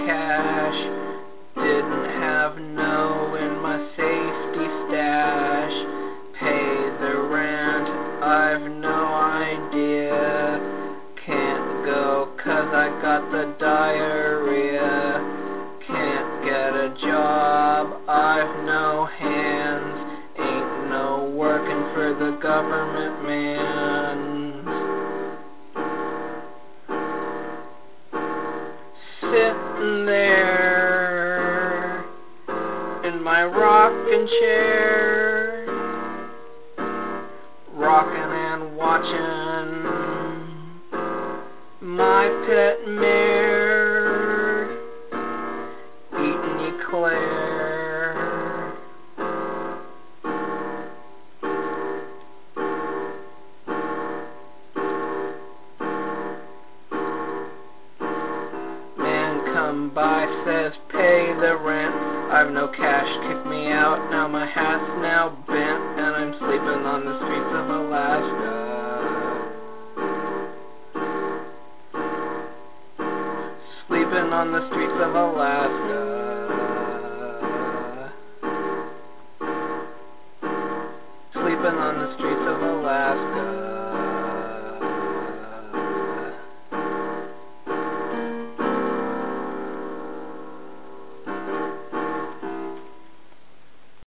cash. Didn't have no in my safety stash. Pay the rent, I've no idea. Can't go 'cause I got the diarrhea. Can't get a job, I've no hands. Ain't no working for the government man. Sitting there in my rocking chair, rocking and watching my pet mare eating eclair. Man come by, says pay the rent. I've no cash, kick me out. Now my hat's now bent, and I'm sleeping on the streets of Alaska. Sleeping on the streets of Alaska.